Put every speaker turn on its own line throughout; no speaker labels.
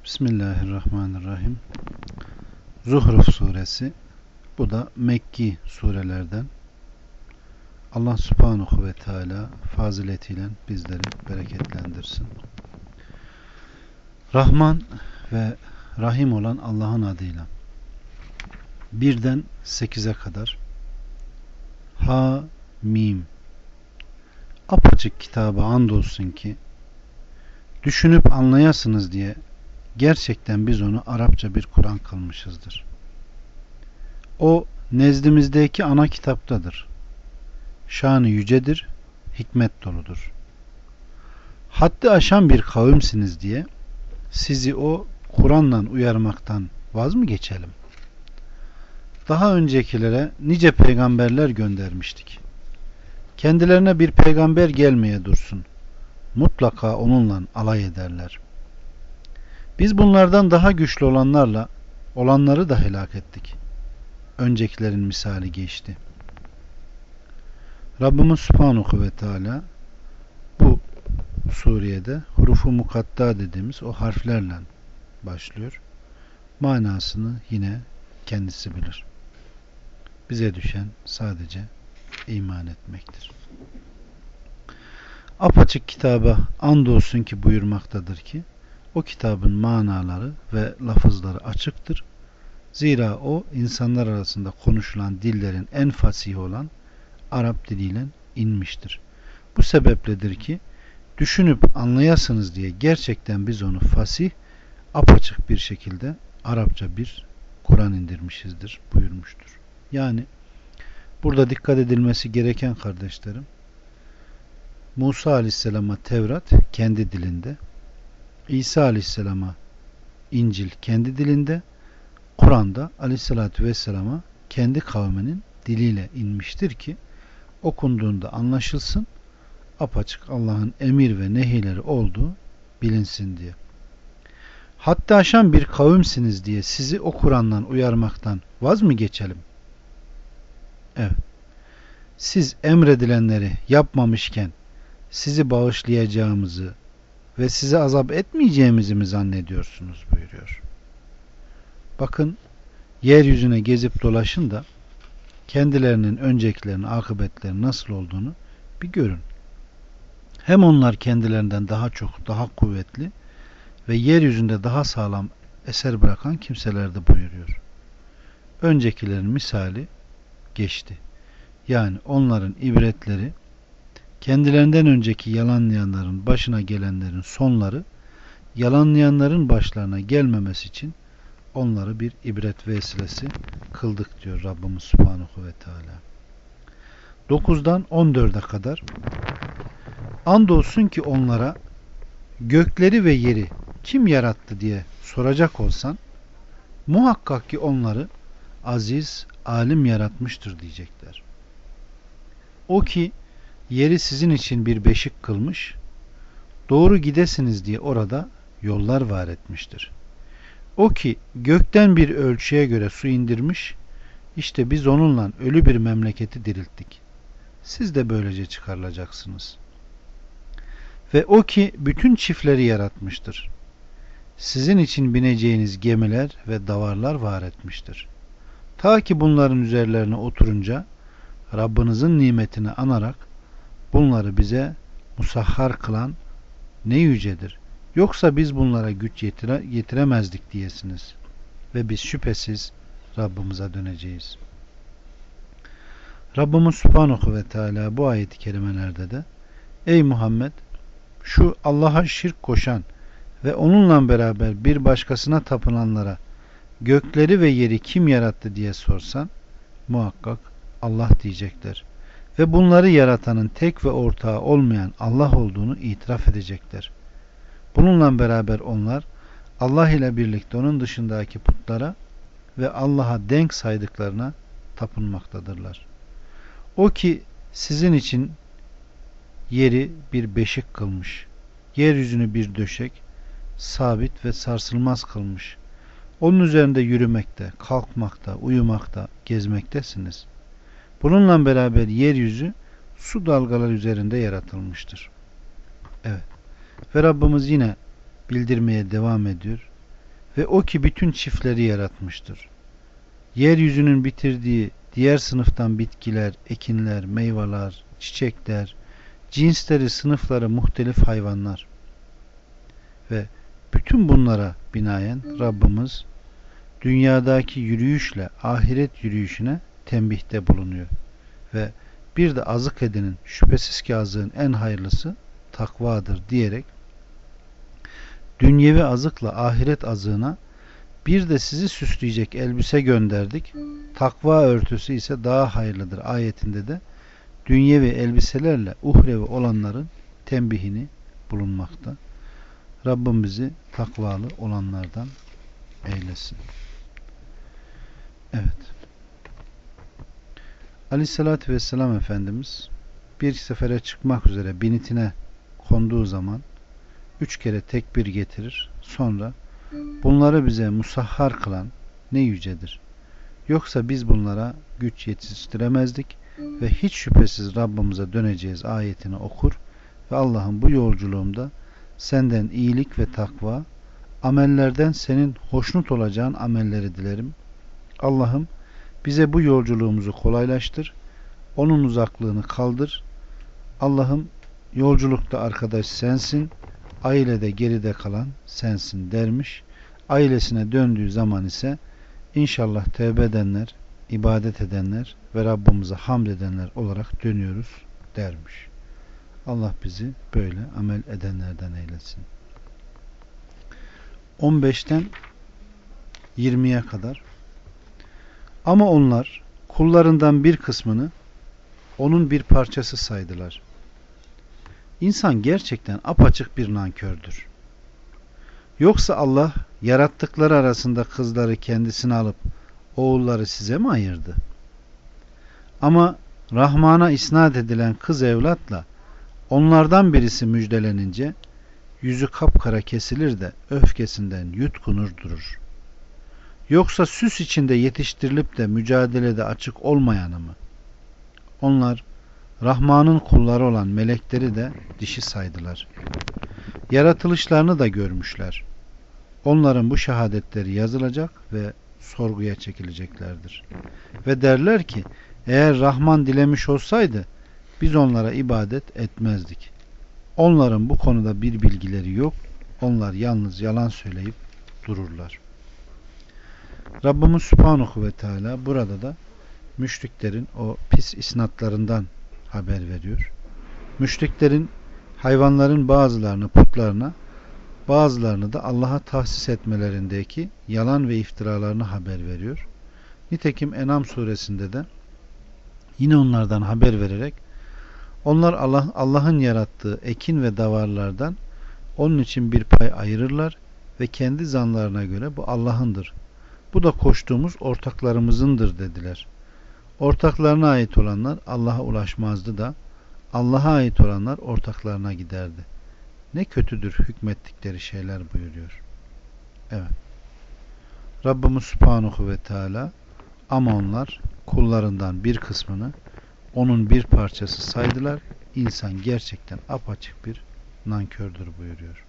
Bismillahirrahmanirrahim. Zuhruf suresi. Bu da Mekki surelerden. Allah subhanahu ve teala faziletiyle bizleri bereketlendirsin. Rahman ve Rahim olan Allah'ın adıyla. 1'den 8'e kadar. Ha Mim. Apaçık kitaba andolsun ki düşünüp anlayasınız diye gerçekten biz onu Arapça bir Kur'an kılmışızdır. O nezdimizdeki ana kitaptadır. Şanı yücedir, hikmet doludur. Haddi aşan bir kavimsiniz diye sizi o Kur'an'la uyarmaktan vaz mı geçelim? Daha öncekilere nice peygamberler göndermiştik. Kendilerine bir peygamber gelmeye dursun. Mutlaka onunla alay ederler. Biz bunlardan daha güçlü olanları da helak ettik. Öncekilerin misali geçti. Rabbimiz Subhanahu ve Teala bu surede hurufu mukatta dediğimiz o harflerle başlıyor. Manasını yine kendisi bilir. Bize düşen sadece iman etmektir. Apaçık kitaba andolsun ki buyurmaktadır ki o kitabın manaları ve lafızları açıktır. Zira o insanlar arasında konuşulan dillerin en fasihi olan Arap diliyle inmiştir. Bu sebepledir ki düşünüp anlayasınız diye gerçekten biz onu fasih, apaçık bir şekilde Arapça bir Kur'an indirmişizdir buyurmuştur. Yani burada dikkat edilmesi gereken kardeşlerim, Musa Aleyhisselam'a Tevrat kendi dilinde, İsa Aleyhisselam'a İncil kendi dilinde, Kur'an'da Aleyhisselatü Vesselam'a kendi kavminin diliyle inmiştir ki okunduğunda anlaşılsın, apaçık Allah'ın emir ve nehileri olduğu bilinsin diye. Hatta aşan bir kavimsiniz diye sizi o Kur'an'dan uyarmaktan vaz mı geçelim? Evet. Siz emredilenleri yapmamışken sizi bağışlayacağımızı ve size azap etmeyeceğimizi mi zannediyorsunuz buyuruyor. Bakın, yeryüzüne gezip dolaşın da kendilerinin öncekilerinin akıbetleri nasıl olduğunu bir görün. Hem onlar kendilerinden daha çok, daha kuvvetli ve yeryüzünde daha sağlam eser bırakan kimseler de buyuruyor. Öncekilerin misali geçti. Yani onların ibretleri kendilerinden önceki yalanlayanların başına gelenlerin sonları yalanlayanların başlarına gelmemesi için onları bir ibret vesilesi kıldık diyor Rabbimiz Subhanahu ve Teala. 9'dan 14'e kadar andolsun ki onlara gökleri ve yeri kim yarattı diye soracak olsan muhakkak ki onları aziz, alim yaratmıştır diyecekler. O ki yeri sizin için bir beşik kılmış, doğru gidesiniz diye orada yollar var etmiştir. O ki gökten bir ölçüye göre su indirmiş, işte biz onunla ölü bir memleketi dirilttik. Siz de böylece çıkarılacaksınız. Ve o ki bütün çiftleri yaratmıştır. Sizin için bineceğiniz gemiler ve davarlar var etmiştir. Ta ki bunların üzerlerine oturunca Rabbinizin nimetini anarak bunları bize musahhar kılan ne yücedir. Yoksa biz bunlara güç yetiremezdik diyesiniz. Ve biz şüphesiz Rabbimize döneceğiz. Rabbimiz Subhanahu ve Teala bu ayet-i kerimelerde de ey Muhammed, şu Allah'a şirk koşan ve onunla beraber bir başkasına tapınanlara gökleri ve yeri kim yarattı diye sorsan muhakkak Allah diyecekler. Ve bunları yaratanın tek ve ortağı olmayan Allah olduğunu itiraf edecekler. Bununla beraber onlar Allah ile birlikte onun dışındaki putlara ve Allah'a denk saydıklarına tapınmaktadırlar. O ki sizin için yeri bir beşik kılmış, yeryüzünü bir döşek, sabit ve sarsılmaz kılmış. Onun üzerinde yürümekte, kalkmakta, uyumakta, gezmektesiniz. Bununla beraber yeryüzü su dalgalar üzerinde yaratılmıştır. Evet. Ve Rabbimiz yine bildirmeye devam ediyor. Ve o ki bütün çiftleri yaratmıştır. Yeryüzünün bitirdiği diğer sınıftan bitkiler, ekinler, meyveler, çiçekler, cinsleri, sınıfları muhtelif hayvanlar ve bütün bunlara binaen Rabbimiz dünyadaki yürüyüşle ahiret yürüyüşüne tembihte bulunuyor. Ve bir de azık edinin, şüphesiz ki azığın en hayırlısı takvadır diyerek dünyevi azıkla ahiret azığına bir de sizi süsleyecek elbise gönderdik. Takva örtüsü ise daha hayırlıdır ayetinde de dünyevi elbiselerle uhrevi olanların tembihini bulunmakta. Rabbim bizi takvalı olanlardan eylesin. Evet. Aleyhissalatü vesselam Efendimiz bir sefere çıkmak üzere binitine konduğu zaman 3 kere tekbir getirir. Sonra bunları bize musahhar kılan ne yücedir. Yoksa biz bunlara güç yetiştiremezdik ve hiç şüphesiz Rabbimize döneceğiz ayetini okur ve Allah'ın bu yolculuğumda senden iyilik ve takva, amellerden senin hoşnut olacağın amelleri dilerim. Allah'ım bize bu yolculuğumuzu kolaylaştır, onun uzaklığını kaldır. Allah'ım yolculukta arkadaş sensin, ailede geride kalan sensin dermiş. Ailesine döndüğü zaman ise İnşallah tevbe edenler, ibadet edenler ve Rabbimize hamd edenler olarak dönüyoruz dermiş. Allah bizi böyle amel edenlerden eylesin. 15'ten 20'ye kadar. Ama onlar kullarından bir kısmını onun bir parçası saydılar. İnsan gerçekten apaçık bir nankördür. Yoksa Allah yarattıkları arasında kızları kendisine alıp oğulları size mi ayırdı? Ama Rahman'a isnat edilen kız evlatla onlardan birisi müjdelenince yüzü kapkara kesilir de öfkesinden yutkunur durur. Yoksa süs içinde yetiştirilip de mücadelede açık olmayanı mı? Onlar Rahman'ın kulları olan melekleri de dişi saydılar. Yaratılışlarını da görmüşler. Onların bu şehadetleri yazılacak ve sorguya çekileceklerdir. Ve derler ki eğer Rahman dilemiş olsaydı biz onlara ibadet etmezdik. Onların bu konuda bir bilgileri yok. Onlar yalnız yalan söyleyip dururlar. Rabbimiz Subhanahu ve Teala burada da müşriklerin o pis isnatlarından haber veriyor. Müşriklerin hayvanların bazılarını putlarına, bazılarını da Allah'a tahsis etmelerindeki yalan ve iftiralarını haber veriyor. Nitekim En'am suresinde de yine onlardan haber vererek onlar Allah'ın yarattığı ekin ve davarlardan onun için bir pay ayırırlar ve kendi zanlarına göre bu Allah'ındır. Bu da koştuğumuz ortaklarımızındır dediler. Ortaklarına ait olanlar Allah'a ulaşmazdı da Allah'a ait olanlar ortaklarına giderdi. Ne kötüdür hükmettikleri şeyler buyuruyor. Evet. Rabbimiz Subhanahu ve Teala ama onlar kullarından bir kısmını onun bir parçası saydılar. İnsan gerçekten apaçık bir nankördür buyuruyor.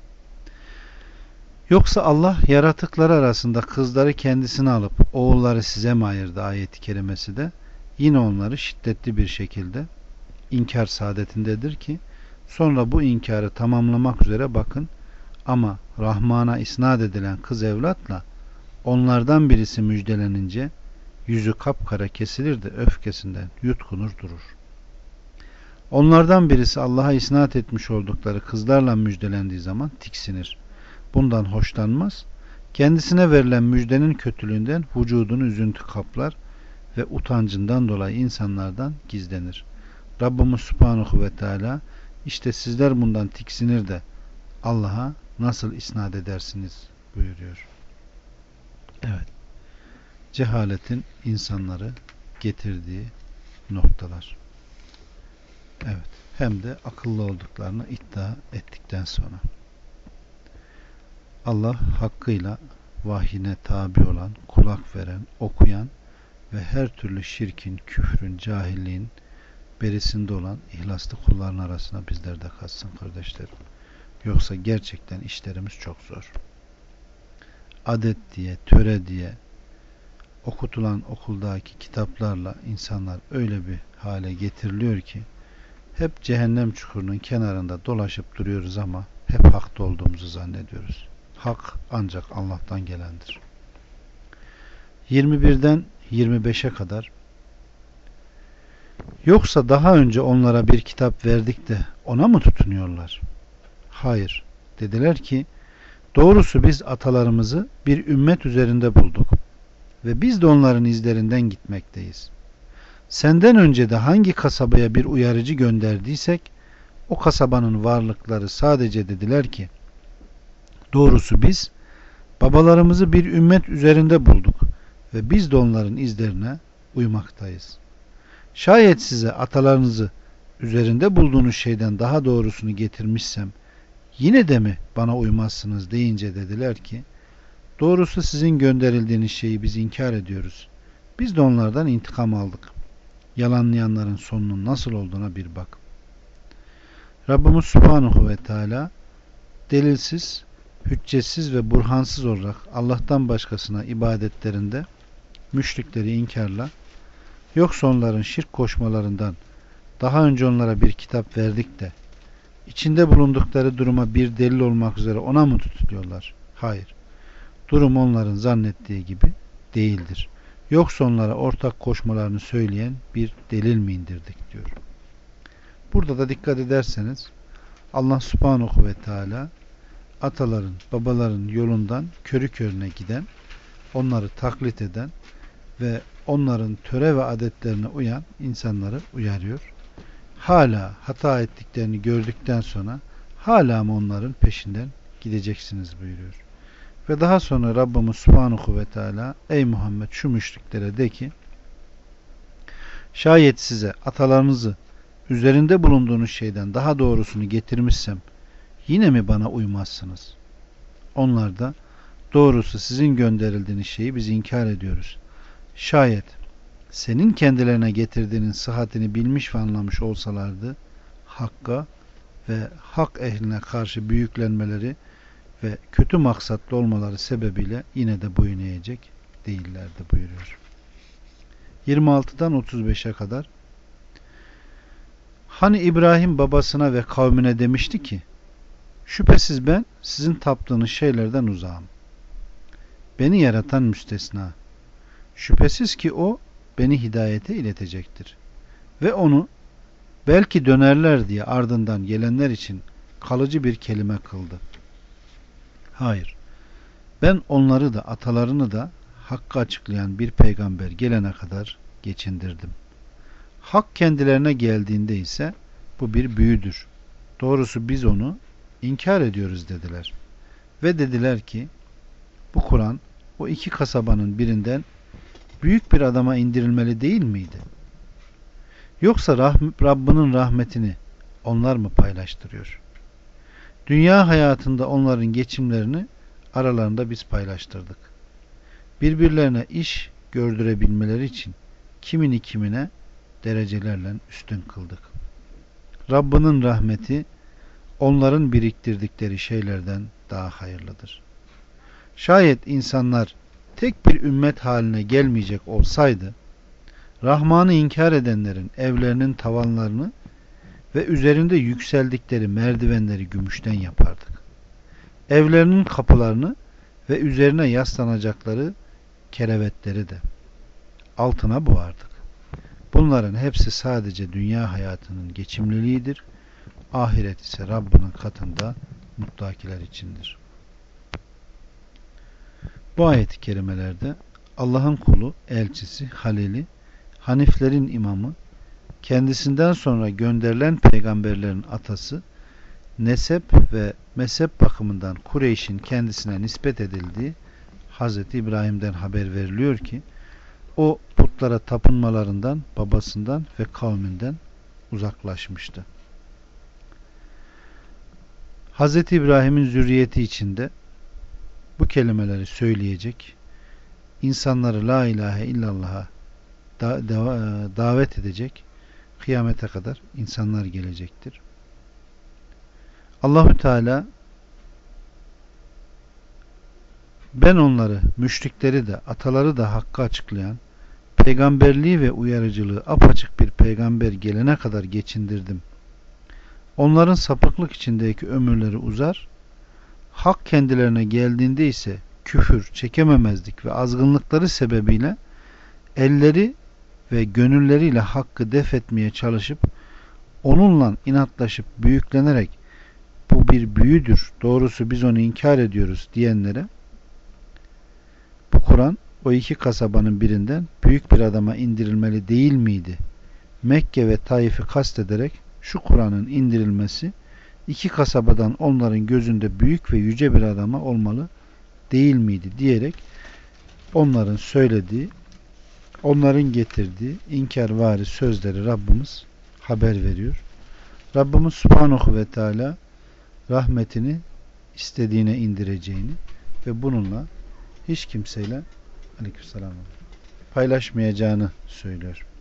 Yoksa Allah yaratıkları arasında kızları kendisine alıp oğulları size mi ayırdı ayet-i kerimesi de yine onları şiddetli bir şekilde inkar saadetindedir ki sonra bu inkarı tamamlamak üzere bakın ama Rahman'a isnat edilen kız evlatla onlardan birisi müjdelenince yüzü kapkara kesilir de öfkesinden yutkunur durur. Onlardan birisi Allah'a isnat etmiş oldukları kızlarla müjdelendiği zaman tiksinir. Bundan hoşlanmaz. Kendisine verilen müjdenin kötülüğünden vücudunu üzüntü kaplar ve utancından dolayı insanlardan gizlenir. Rabbimiz Subhanahu ve Teala işte sizler bundan tiksinir de Allah'a nasıl isnat edersiniz buyuruyor. Evet. Cehaletin insanları getirdiği noktalar. Evet. Hem de akıllı olduklarını iddia ettikten sonra. Allah hakkıyla vahyine tabi olan, kulak veren, okuyan ve her türlü şirkin, küfrün, cahilliğin berisinde olan ihlaslı kulların arasına bizler de katsın kardeşlerim. Yoksa gerçekten işlerimiz çok zor. adet diye, töre diye okutulan okuldaki kitaplarla insanlar öyle bir hale getiriliyor ki hep cehennem çukurunun kenarında dolaşıp duruyoruz ama hep hakta olduğumuzu zannediyoruz. Hak ancak Allah'tan gelendir. 21'den 25'e kadar yoksa daha önce onlara bir kitap verdik de ona mı tutunuyorlar? Hayır. Dediler ki doğrusu biz atalarımızı bir ümmet üzerinde bulduk ve biz de onların izlerinden gitmekteyiz. Senden önce de hangi kasabaya bir uyarıcı gönderdiysek o kasabanın varlıkları sadece dediler ki doğrusu biz babalarımızı bir ümmet üzerinde bulduk ve biz de onların izlerine uymaktayız. Şayet size atalarınızı üzerinde bulduğunuz şeyden daha doğrusunu getirmişsem yine de mi bana uymazsınız deyince dediler ki doğrusu sizin gönderildiğiniz şeyi biz inkar ediyoruz. Biz de onlardan intikam aldık. Yalanlayanların sonunun nasıl olduğuna bir bak. Rabbimiz Subhanahu ve Teala delilsiz, hüccetsiz ve burhansız olarak Allah'tan başkasına ibadetlerinde müşrikleri inkarla, yoksa onların şirk koşmalarından daha önce onlara bir kitap verdik de içinde bulundukları duruma bir delil olmak üzere ona mı tutuyorlar? Hayır. Durum onların zannettiği gibi değildir. Yoksa onlara ortak koşmalarını söyleyen bir delil mi indirdik diyor. Burada da dikkat ederseniz Allah Subhanahu ve Teala ataların, babaların yolundan körü körüne giden, onları taklit eden ve onların töre ve adetlerine uyan insanları uyarıyor. Hala hata ettiklerini gördükten sonra hala mı onların peşinden gideceksiniz buyuruyor. Ve daha sonra Rabbimiz Subhanahu ve Teala ey Muhammed şu müşriklere de ki şayet size atalarınızı üzerinde bulunduğunuz şeyden daha doğrusunu getirmişsem yine mi bana uymazsınız? Onlar da doğrusu sizin gönderildiğiniz şeyi biz inkar ediyoruz. Şayet senin kendilerine getirdiğinin sıhhatini bilmiş ve anlamış olsalardı hakka ve hak ehline karşı büyüklenmeleri ve kötü maksatlı olmaları sebebiyle yine de boyun eğecek değillerdi buyuruyor. 26'dan 35'e kadar hani İbrahim babasına ve kavmine demişti ki şüphesiz ben sizin taptığınız şeylerden uzağım. Beni yaratan müstesna. Şüphesiz ki o beni hidayete iletecektir. Ve onu belki dönerler diye ardından gelenler için kalıcı bir kelime kıldı. Hayır. Ben onları da atalarını da hakkı açıklayan bir peygamber gelene kadar geçindirdim. Hak kendilerine geldiğinde ise bu bir büyüdür. Doğrusu biz onu inkar ediyoruz dediler. Ve dediler ki bu Kur'an o iki kasabanın birinden büyük bir adama indirilmeli değil miydi? Yoksa Rabbinin rahmetini onlar mı paylaştırıyor? Dünya hayatında onların geçimlerini aralarında biz paylaştırdık. Birbirlerine iş gördürebilmeleri için kimini kimine derecelerle üstün kıldık. Rabbinin rahmeti onların biriktirdikleri şeylerden daha hayırlıdır. Şayet insanlar tek bir ümmet haline gelmeyecek olsaydı, Rahman'ı inkar edenlerin evlerinin tavanlarını ve üzerinde yükseldikleri merdivenleri gümüşten yapardık. Evlerinin kapılarını ve üzerine yaslanacakları kerevetleri de altına boğardık. Bunların hepsi sadece dünya hayatının geçimliliğidir. Ahiret ise Rabbinin katında muttakiler içindir. Bu ayet-i kerimelerde Allah'ın kulu, elçisi, halili, Haniflerin imamı, kendisinden sonra gönderilen peygamberlerin atası, nesep ve mezhep bakımından Kureyş'in kendisine nispet edildiği Hz. İbrahim'den haber veriliyor ki o putlara tapınmalarından, babasından ve kavminden uzaklaşmıştı. Hz. İbrahim'in zürriyeti içinde bu kelimeleri söyleyecek, insanları la ilahe illallah'a davet edecek kıyamete kadar insanlar gelecektir. Allahü Teala Ben onları, müşrikleri de, ataları da hakkı açıklayan, peygamberliği ve uyarıcılığı apaçık bir peygamber gelene kadar geçindirdim. Onların sapıklık içindeki ömürleri uzar, hak kendilerine geldiğinde ise küfür, çekememezlik ve azgınlıkları sebebiyle elleri ve gönülleriyle hakkı def etmeye çalışıp onunla inatlaşıp büyüklenerek bu bir büyüdür, doğrusu biz onu inkar ediyoruz diyenlere bu Kur'an o iki kasabanın birinden büyük bir adama indirilmeli değil miydi? Mekke ve Taif'i kastederek şu Kur'an'ın indirilmesi iki kasabadan onların gözünde büyük ve yüce bir adama olmalı değil miydi diyerek onların söylediği, onların getirdiği inkarvari sözleri Rabbimiz haber veriyor. Rabbimiz Subhanahu ve Teala rahmetini istediğine indireceğini ve bununla hiç kimseyle aleykümselam paylaşmayacağını söylüyor.